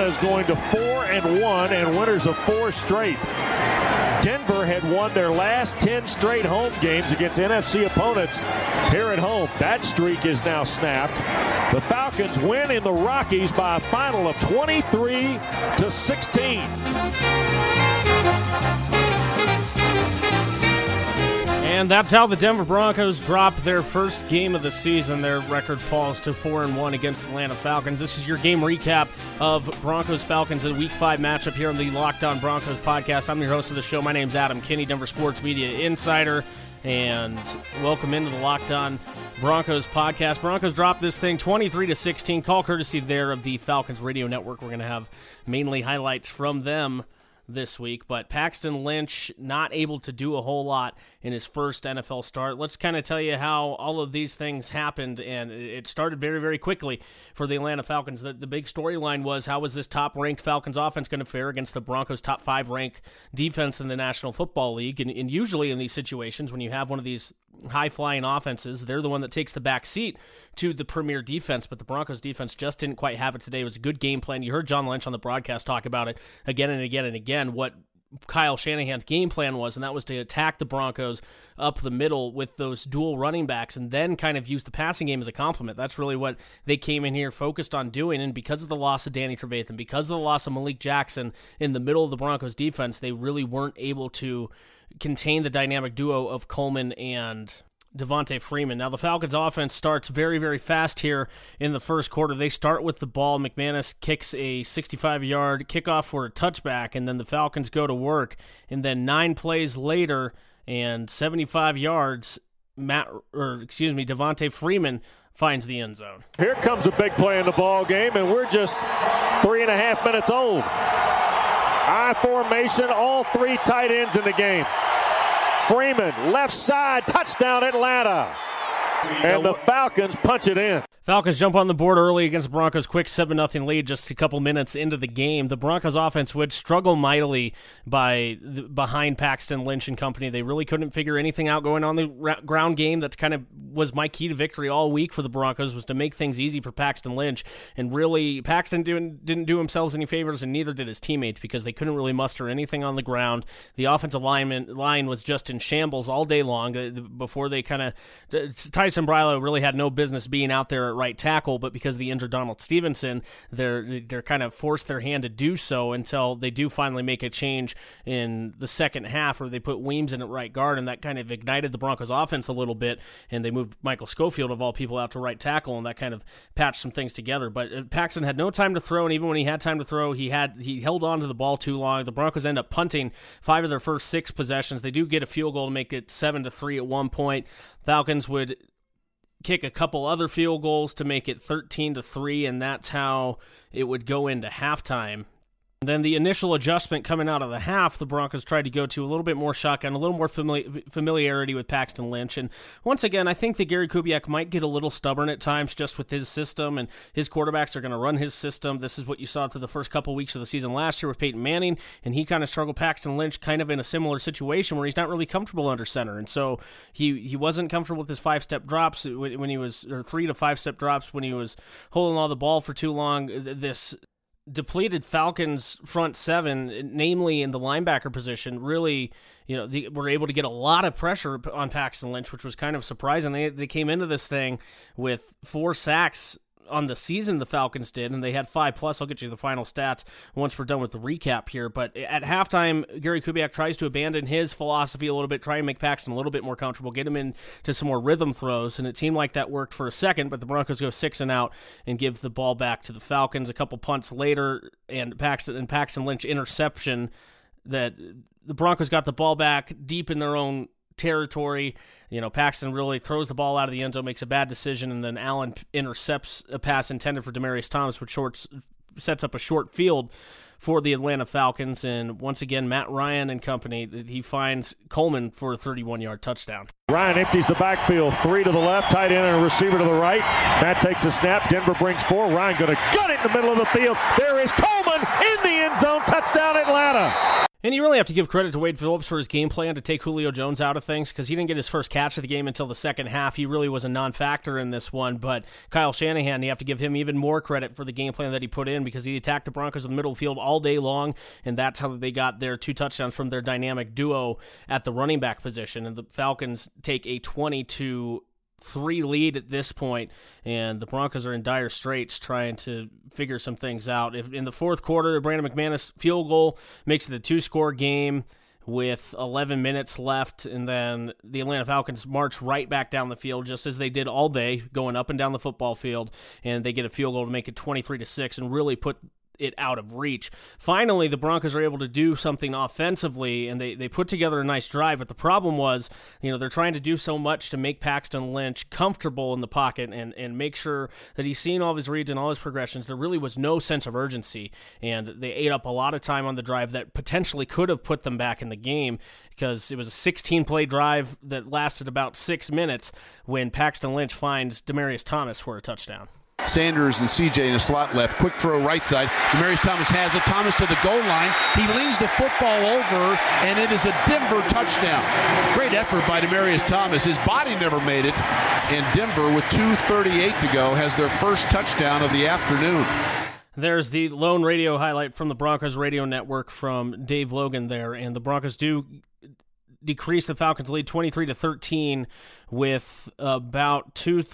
is going to 4-1 and winners of 4 straight. Denver had won their last 10 straight home games against NFC opponents here at home. That streak is now snapped. The Falcons win in the Rockies by a final of 23-16. And that's how the Denver Broncos drop their first game of the season. Their record falls to 4-1 against the Atlanta Falcons. This is your game recap of Broncos-Falcons in Week 5 matchup here on the Locked On Broncos podcast. I'm your host of the show. My name's Adam Kinney, Denver Sports Media Insider, and welcome into the Locked On Broncos podcast. Broncos dropped this thing 23-16, call courtesy there of the Falcons Radio Network. We're going to have mainly highlights from them this week, but Paxton Lynch not able to do a whole lot in his first NFL start. Let's kind of tell you how all of these things happened, and it started very, very quickly for the Atlanta Falcons. The big storyline was, how was this top-ranked Falcons offense going to fare against the Broncos' top 5-ranked defense in the National Football League? And usually in these situations, when you have one of these high-flying offenses, they're the one that takes the back seat to the premier defense, but the Broncos defense just didn't quite have it today. It was a good game plan. You heard John Lynch on the broadcast talk about it again and again and again, what Kyle Shanahan's game plan was, and that was to attack the Broncos up the middle with those dual running backs and then kind of use the passing game as a complement. That's really what they came in here focused on doing, and because of the loss of Danny Trevathan, because of the loss of Malik Jackson in the middle of the Broncos defense, they really weren't able to contain the dynamic duo of Coleman and Devontae Freeman. Now, the Falcons offense starts very, very fast here in the first quarter. They start with the ball. McManus kicks a 65-yard kickoff for a touchback, and then the Falcons go to work. And then 9 plays later and 75 yards, Devontae Freeman finds the end zone. Here comes a big play in the ball game, and we're just 3.5 minutes old. I formation, all 3 tight ends in the game. Freeman, left side, touchdown Atlanta. And the Falcons punch it in. Falcons jump on the board early against the Broncos' quick 7-0 lead just a couple minutes into the game. The Broncos offense would struggle mightily behind Paxton Lynch and company. They really couldn't figure anything out going on the ground game. That's kind of was my key to victory all week for the Broncos, was to make things easy for Paxton Lynch. And really, Paxton didn't do himself any favors, and neither did his teammates, because they couldn't really muster anything on the ground. The offensive line was just in shambles all day long before they kind of Tyson Brilo really had no business being out there at right tackle, but because they injured Donald Stevenson, they're kind of forced their hand to do so until they do finally make a change in the second half where they put Weems in at right guard, and that kind of ignited the Broncos offense a little bit, and they moved Michael Schofield, of all people, out to right tackle, and that kind of patched some things together. But Paxton had no time to throw, and even when he had time to throw, he held on to the ball too long. The Broncos end up punting 5 of their first 6 possessions. They do get a field goal to make it 7-3 at one point. Falcons would kick a couple other field goals to make it 13-3, and that's how it would go into halftime. Then the initial adjustment coming out of the half, the Broncos tried to go to a little bit more shotgun, a little more familiarity with Paxton Lynch. And once again, I think that Gary Kubiak might get a little stubborn at times just with his system, and his quarterbacks are going to run his system. This is what you saw through the first couple weeks of the season last year with Peyton Manning, and he kind of struggled. Paxton Lynch kind of in a similar situation where he's not really comfortable under center. And so he wasn't comfortable with his 5-step drops when he was, or 3 to 5-step drops when he was holding all the ball for too long. This depleted Falcons front 7, namely in the linebacker position, really, were able to get a lot of pressure on Paxton Lynch, which was kind of surprising. They came into this thing with 4 sacks on the season, the Falcons did, and they had 5+. I'll get you the final stats once we're done with the recap here. But at halftime, Gary Kubiak tries to abandon his philosophy a little bit, try and make Paxton a little bit more comfortable, get him into some more rhythm throws, and it seemed like that worked for a second, but the Broncos go 6 and out and give the ball back to the Falcons. A couple punts later, and Paxton Lynch interception, that the Broncos got the ball back deep in their own territory. Paxton really throws the ball out of the end zone, makes a bad decision, and then Allen intercepts a pass intended for Demaryius Thomas, which sets up a short field for the Atlanta Falcons. And once again, Matt Ryan and company, he finds Coleman for a 31-yard touchdown. Ryan empties the backfield, 3 to the left, tight end and a receiver to the right. Matt takes a snap. Denver brings 4. Ryan going to gut it in the middle of the field. There is Coleman in the end zone. Touchdown, Atlanta. And you really have to give credit to Wade Phillips for his game plan to take Julio Jones out of things, because he didn't get his first catch of the game until the second half. He really was a non-factor in this one, but Kyle Shanahan, you have to give him even more credit for the game plan that he put in, because he attacked the Broncos in the middle field all day long, and that's how they got their 2 touchdowns from their dynamic duo at the running back position. And the Falcons take a 20-3 lead at this point, and the Broncos are in dire straits trying to figure some things out. If in the fourth quarter, the Brandon McManus field goal makes it a 2-score game with 11 minutes left, and then the Atlanta Falcons march right back down the field just as they did all day, going up and down the football field, and they get a field goal to make it 23-6 and really put it out of reach. Finally, the Broncos are able to do something offensively, and they put together a nice drive, but the problem was, they're trying to do so much to make Paxton Lynch comfortable in the pocket and make sure that he's seeing all of his reads and all his progressions. There really was no sense of urgency, and they ate up a lot of time on the drive that potentially could have put them back in the game, because it was a 16-play drive that lasted about 6 minutes when Paxton Lynch finds Demaryius Thomas for a touchdown. Sanders and CJ in a slot left. Quick throw right side. Demaryius Thomas has it. Thomas to the goal line. He leans the football over, and it is a Denver touchdown. Great effort by Demaryius Thomas. His body never made it. And Denver, with 2:38 to go, has their first touchdown of the afternoon. There's the lone radio highlight from the Broncos radio network from Dave Logan there, and the Broncos do decrease the Falcons' lead 23-13 with about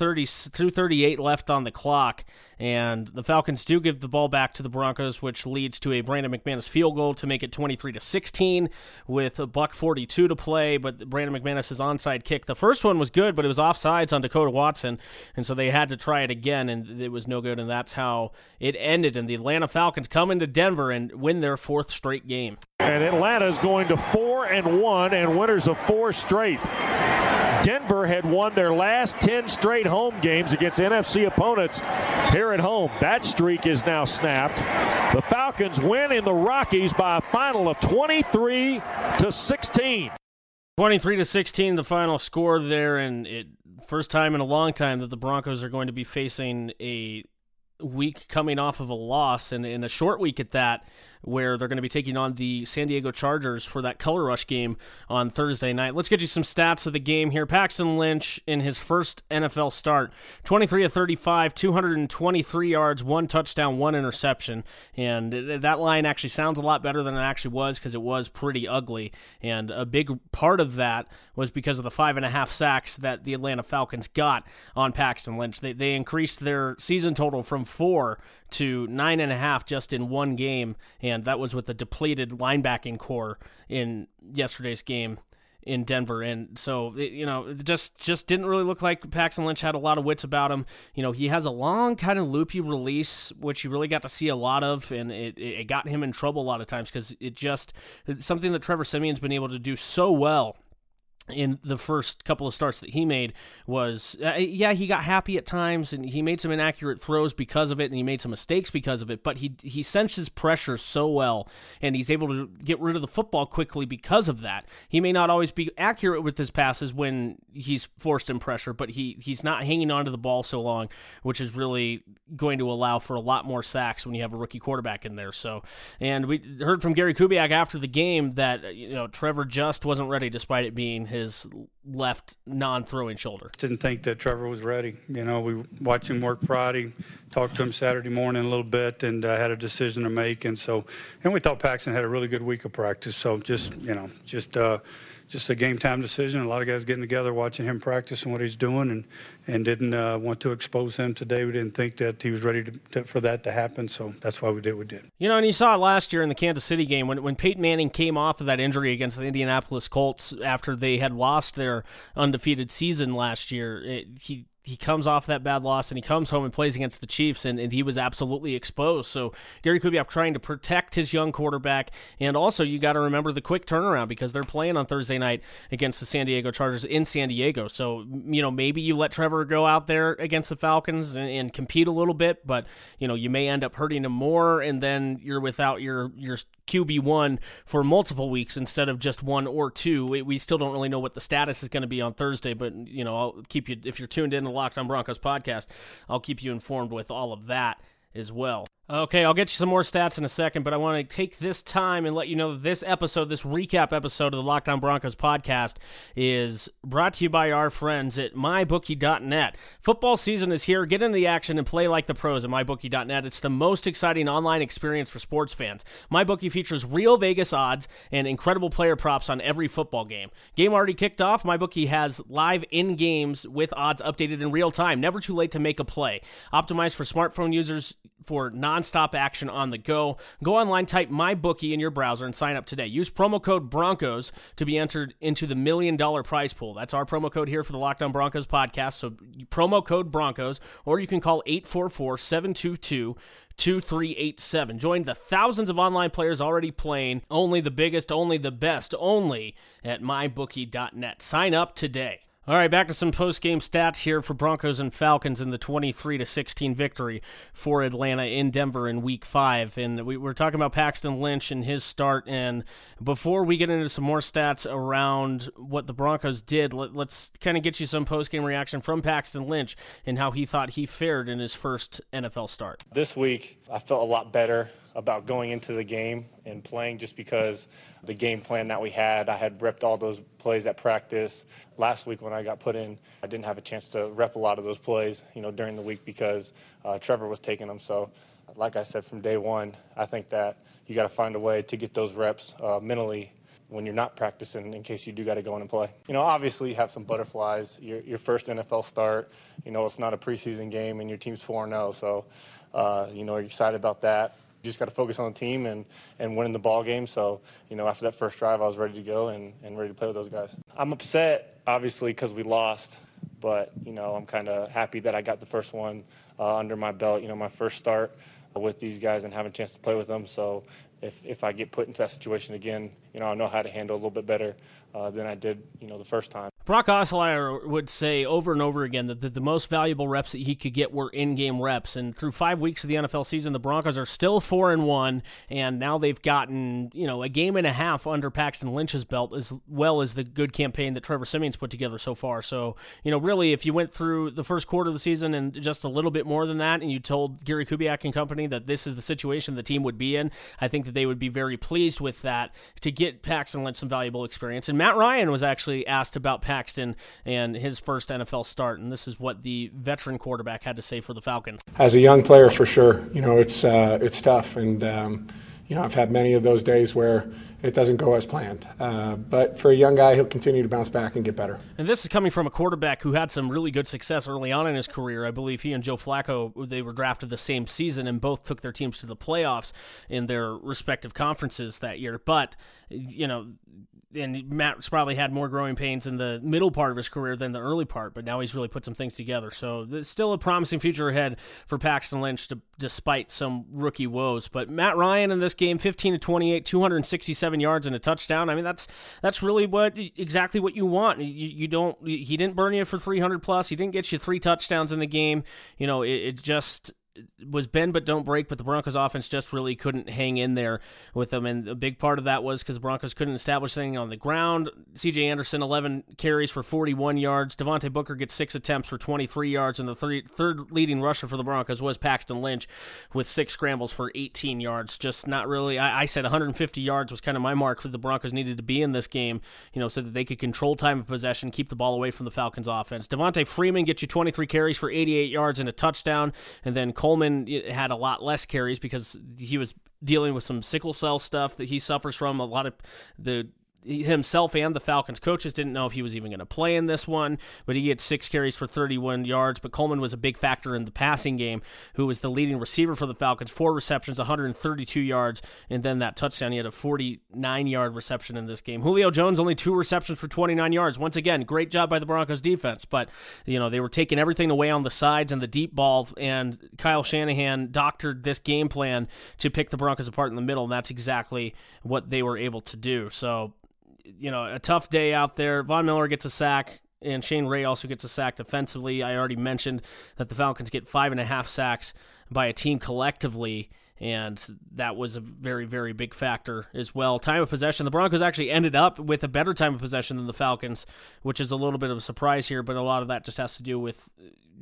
2:38 left on the clock, and the Falcons do give the ball back to the Broncos, which leads to a Brandon McManus field goal to make it 23-16 with $1:42 to play. But Brandon McManus' onside kick, the first one was good, but it was offsides on Dakota Watson, and so they had to try it again, and it was no good, and that's how it ended. And the Atlanta Falcons come into Denver and win their 4th straight game. And Atlanta's going to 4-1 and winners of 4 straight. Denver had won their last 10 straight home games against NFC opponents here at home. That streak is now snapped. The Falcons win in the Rockies by a final of 23-16. 23-16, the final score there, and first time in a long time that the Broncos are going to be facing a week coming off of a loss, and in a short week at that, where they're going to be taking on the San Diego Chargers for that Color Rush game on Thursday night. Let's get you some stats of the game here. Paxton Lynch in his first NFL start, 23 of 35, 223 yards, 1 touchdown, 1 interception. And that line actually sounds a lot better than it actually was, because it was pretty ugly. And a big part of that was because of the 5.5 sacks that the Atlanta Falcons got on Paxton Lynch. They increased their season total from 4 to 9.5 just in one game, and that was with the depleted linebacking core in yesterday's game in Denver. And so, it just didn't really look like Paxton Lynch had a lot of wits about him. He has a long kind of loopy release, which you really got to see a lot of, and it got him in trouble a lot of times, because it's something that Trevor Siemian's been able to do so well in the first couple of starts that he made was, he got happy at times, and he made some inaccurate throws because of it, and he made some mistakes because of it, but he senses pressure so well, and he's able to get rid of the football quickly because of that. He may not always be accurate with his passes when he's forced in pressure, but he's not hanging onto the ball so long, which is really going to allow for a lot more sacks when you have a rookie quarterback in there. So, and we heard from Gary Kubiak after the game that, Trevor just wasn't ready despite it being his left non-throwing shoulder. Didn't think that Trevor was ready. We watched him work Friday, talked to him Saturday morning a little bit, and had a decision to make. And we thought Paxton had a really good week of practice. So just a game time decision. A lot of guys getting together, watching him practice and what he's doing, and didn't want to expose him today. We didn't think that he was ready for that to happen, so that's why we did what we did. And you saw it last year in the Kansas City game when Peyton Manning came off of that injury against the Indianapolis Colts after they had lost their undefeated season last year. He comes off that bad loss, and he comes home and plays against the Chiefs, and he was absolutely exposed. So Gary Kubiak trying to protect his young quarterback, and also you got to remember the quick turnaround, because they're playing on Thursday night against the San Diego Chargers in San Diego. So, maybe you let Trevor go out there against the Falcons and compete a little bit, but, you may end up hurting him more, and then you're without your QB1 for multiple weeks instead of just 1 or 2. We still don't really know what the status is going to be on Thursday, but I'll keep you, if you're tuned in to Locked on Broncos podcast, I'll keep you informed with all of that as well. Okay, I'll get you some more stats in a second, but I want to take this time and let you know that this recap episode of the Locked On Broncos podcast is brought to you by our friends at MyBookie.net. Football season is here. Get into the action and play like the pros at MyBookie.net. It's the most exciting online experience for sports fans. MyBookie features real Vegas odds and incredible player props on every football game. Game already kicked off. MyBookie has live in-games with odds updated in real time. Never too late to make a play. Optimized for smartphone users for non-stop action on the go. Go online, type MyBookie in your browser, and sign up today. Use promo code BRONCOS to be entered into the $1 million prize pool. That's our promo code here for the Locked On Broncos podcast. So promo code BRONCOS, or you can call 844-722-2387. Join the thousands of online players already playing. Only the biggest, only the best, only at MyBookie.net. Sign up today. All right, back to some post-game stats here for Broncos and Falcons in the 23-16 victory for Atlanta in Denver in Week 5. And we're talking about Paxton Lynch and his start. And before we get into some more stats around what the Broncos did, let's kind of get you some post-game reaction from Paxton Lynch and how he thought he fared in his first NFL start. This week, I felt a lot better about going into the game and playing just because the game plan that we had, I had repped all those plays at practice. Last week when I got put in, I didn't have a chance to rep a lot of those plays, during the week because Trevor was taking them. So like I said, from day one, I think that you got to find a way to get those reps mentally when you're not practicing in case you do got to go in and play. Obviously you have some butterflies. Your first NFL start, it's not a preseason game and your team's 4-0. So, you're excited about that. You just got to focus on the team and winning the ball game. So, after that first drive, I was ready to go and ready to play with those guys. I'm upset, obviously, because we lost. But, I'm kind of happy that I got the first one under my belt, my first start with these guys and having a chance to play with them. So if I get put into that situation again, I know how to handle it a little bit better than I did, the first time. Brock Osweiler would say over and over again that the most valuable reps that he could get were in-game reps. And through 5 weeks of the NFL season, the Broncos are still 4-1, and now they've gotten, a game and a half under Paxton Lynch's belt, as well as the good campaign that Trevor Siemian's put together so far. So, really, if you went through the first quarter of the season and just a little bit more than that, and you told Gary Kubiak and company that this is the situation the team would be in, I think that they would be very pleased with that to get Paxton Lynch some valuable experience. And Matt Ryan was actually asked about Paxton and his first NFL start, and this is what the veteran quarterback had to say for the Falcons. As a young player, for sure, it's tough, and I've had many of those days where it doesn't go as planned. But for a young guy, he'll continue to bounce back and get better. And this is coming from a quarterback who had some really good success early on in his career. I believe he and Joe Flacco, they were drafted the same season and both took their teams to the playoffs in their respective conferences that year. But, and Matt's probably had more growing pains in the middle part of his career than the early part, but now he's really put some things together. So there's still a promising future ahead for Paxton Lynch despite some rookie woes. But Matt Ryan in this game, 15-28, 267 yards and a touchdown. I mean, that's really exactly what you want. He didn't burn you for 300 plus. He didn't get you 3 touchdowns in the game. It just was bend but don't break, but the Broncos offense just really couldn't hang in there with them, and a big part of that was because the Broncos couldn't establish anything on the ground. C.J. Anderson, 11 carries for 41 yards. Devontae Booker gets 6 attempts for 23 yards, and the third leading rusher for the Broncos was Paxton Lynch with 6 scrambles for 18 yards. Just not really, I said 150 yards was kind of my mark for the Broncos needed to be in this game, so that they could control time of possession, keep the ball away from the Falcons offense. Devontae Freeman gets you 23 carries for 88 yards and a touchdown, and then Coleman had a lot less carries because he was dealing with some sickle cell stuff that he suffers from. A lot of himself and the Falcons coaches didn't know if he was even going to play in this one, but he gets 6 carries for 31 yards. But Coleman was a big factor in the passing game, who was the leading receiver for the Falcons, 4 receptions, 132 yards, and then that touchdown. He had a 49-yard reception in this game. Julio Jones, only 2 receptions for 29 yards. Once again, great job by the Broncos defense, but they were taking everything away on the sides and the deep ball, and Kyle Shanahan doctored this game plan to pick the Broncos apart in the middle, and that's exactly what they were able to do. So, a tough day out there. Von Miller gets a sack, and Shane Ray also gets a sack defensively. I already mentioned that the Falcons get 5.5 sacks by a team collectively, and that was a very, very big factor as well. Time of possession, the Broncos actually ended up with a better time of possession than the Falcons, which is a little bit of a surprise here, but a lot of that just has to do with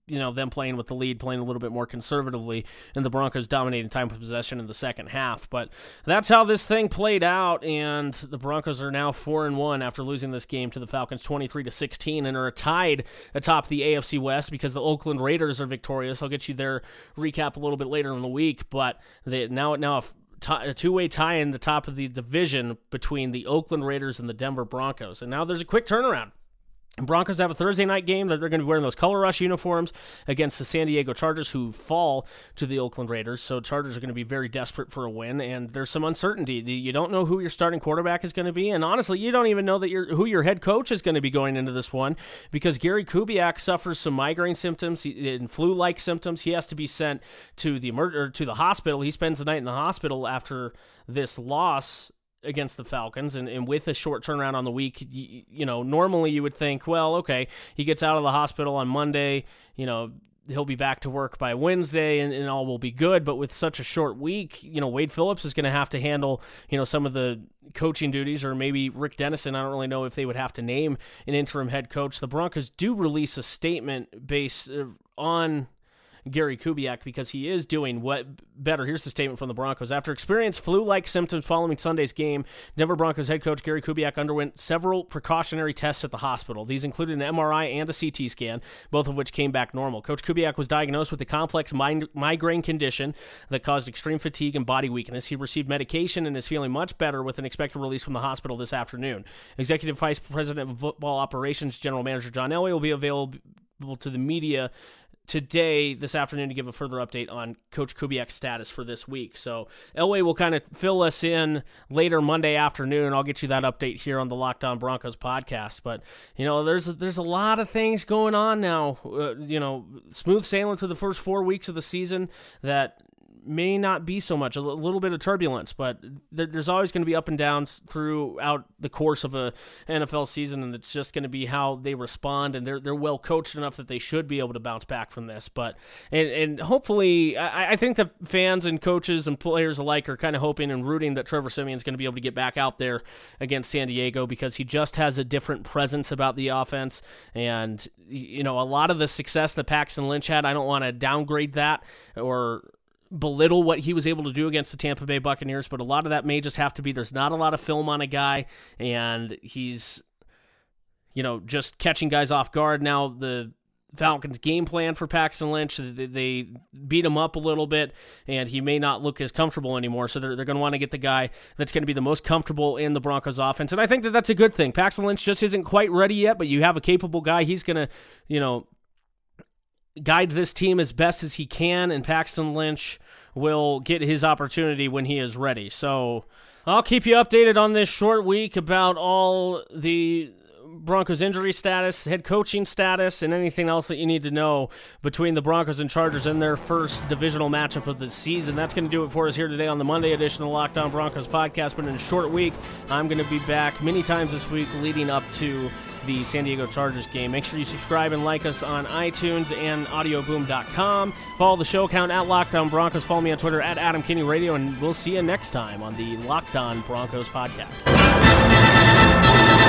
them playing with the lead, playing a little bit more conservatively, and the Broncos dominating time of possession in the second half. But that's how this thing played out, and the Broncos are now 4-1 after losing this game to the Falcons 23-16 and are tied atop the AFC West because the Oakland Raiders are victorious. I'll get you their recap a little bit later in the week, but now a two-way tie in the top of the division between the Oakland Raiders and the Denver Broncos. And now there's a quick turnaround. Broncos have a Thursday night game that they're going to be wearing those Color Rush uniforms against the San Diego Chargers, who fall to the Oakland Raiders. So Chargers are going to be very desperate for a win, and there's some uncertainty. You don't know who your starting quarterback is going to be, and honestly, you don't even know that who your head coach is going to be going into this one, because Gary Kubiak suffers some migraine symptoms and flu-like symptoms. He has to be sent to the hospital. He spends the night in the hospital after this loss against the Falcons, and with a short turnaround on the week, normally you would think, well, okay, he gets out of the hospital on Monday, he'll be back to work by Wednesday and all will be good. But with such a short week, Wade Phillips is going to have to handle, some of the coaching duties, or maybe Rick Dennison. I don't really know if they would have to name an interim head coach. The Broncos do release a statement based on Gary Kubiak because he is doing better. Here's the statement from the Broncos. After experiencing flu-like symptoms following Sunday's game, Denver Broncos head coach Gary Kubiak underwent several precautionary tests at the hospital. These included an MRI and a CT scan, both of which came back normal. Coach Kubiak was diagnosed with a complex migraine condition that caused extreme fatigue and body weakness. He received medication and is feeling much better with an expected release from the hospital this afternoon. Executive Vice President of Football Operations General Manager John Elway will be available to the media this afternoon, to give a further update on Coach Kubiak's status for this week. So Elway will kind of fill us in later Monday afternoon. I'll get you that update here on the Locked On Broncos podcast. But, there's a lot of things going on now. Smooth sailing through the first 4 weeks of the season that may not be so much, a little bit of turbulence, but there's always going to be up and downs throughout the course of a NFL season, and it's just going to be how they respond, and they're well coached enough that they should be able to bounce back from this. But and hopefully, I think that fans and coaches and players alike are kind of hoping and rooting that Trevor Siemian's going to be able to get back out there against San Diego, because he just has a different presence about the offense, and a lot of the success that Paxton Lynch had, I don't want to downgrade that or belittle what he was able to do against the Tampa Bay Buccaneers, but a lot of that may just have to be there's not a lot of film on a guy, and he's just catching guys off guard. Now the Falcons' game plan for Paxton Lynch, they beat him up a little bit, and he may not look as comfortable anymore, so they're going to want to get the guy that's going to be the most comfortable in the Broncos offense, and I think that that's a good thing. Paxton Lynch just isn't quite ready yet, but you have a capable guy. He's going to guide this team as best as he can, and Paxton Lynch will get his opportunity when he is ready. So I'll keep you updated on this short week about all the Broncos injury status, head coaching status, and anything else that you need to know between the Broncos and Chargers in their first divisional matchup of the season. That's going to do it for us here today on the Monday edition of the Locked On Broncos podcast. But in a short week, I'm going to be back many times this week leading up to the San Diego Chargers game. Make sure you subscribe and like us on iTunes and audioboom.com. Follow the show account at Locked On Broncos. Follow me on Twitter at Adam Kinney Radio, and we'll see you next time on the Locked On Broncos podcast.